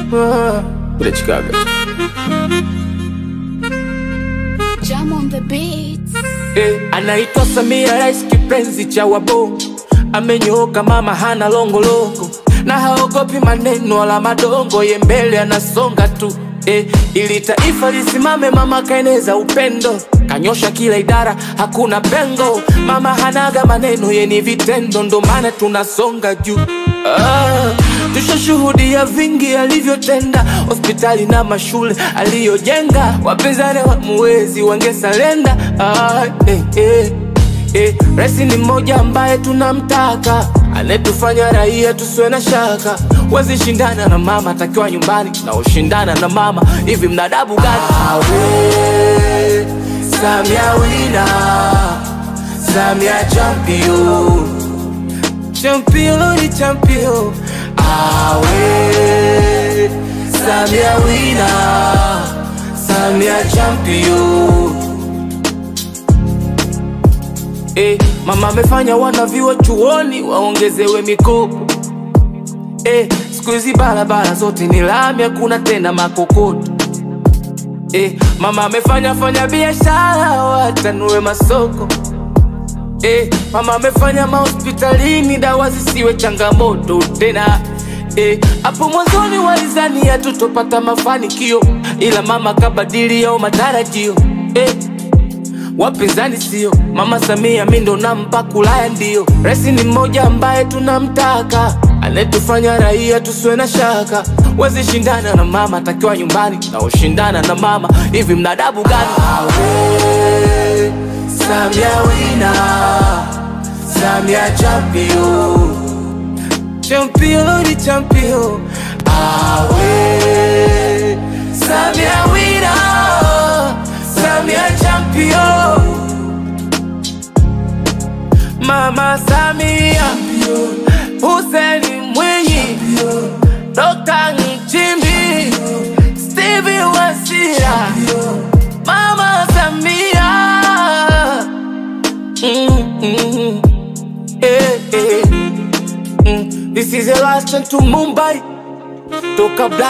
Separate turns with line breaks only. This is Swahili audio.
Kule Chicago.
Jam on the beats.
Anaitwa Samia, rais kipenzi cha wabongo. Amenyoka mama hana longolongo, na haogopi maneno wala madongo. Ye mbele anasonga tu, ili taifa lisimame. Mama kaeneza upendo, kanyosha kila idara, hakuna pengo. Mama hanaga maneno, ye ni vitendo, ndo maana tunasonga juu. Tushashuhudia vingi alivyotenda, hospitali na mashule aliyojenga. Wapinzani wamuwezi wangesalenda. Raisi ni mmoja ambaye tunamtaka, anetufanya raia tusiwe na shaka. Wezi shindana na mama, takiwa nyumbani na ushindana na mama. Hivi mnadabu gani? Awe Samia wina, Samia champion, champion ni champion. Awe Samia wina, Samia champion. Mama amefanya wanavyuo chuoni waongezewe mikopo. Siku hizi barabara zote ni lami, hakuna tena makokoto. Mama amefanya biashara watanue masoko. Mama amefanya mahospitalini dawa zisiwe changamoto tena. Hapo mwanzoni walizania tutopata mafanikio, ila mama kabadili yao matarajio. Wapinzani sio Mama Samia, mimi ndo nampa kulaya ndio. Raisi ni mmoja ambaye tunamtaka, anetufanya raia tusiwe na shaka. Wezi shindana na mama, takiwa nyumbani na ushindana na mama. Hivi mnadabu gani? Awe Samia wina, Samia champion, champion ni champion. Awe Samia wina, Samia champion. Mama Samia, Hussein Mwinyi, Dr. Nchimbi, Steve Wasira. Mama Samia, This is the last chance to Mumbai. Toka Black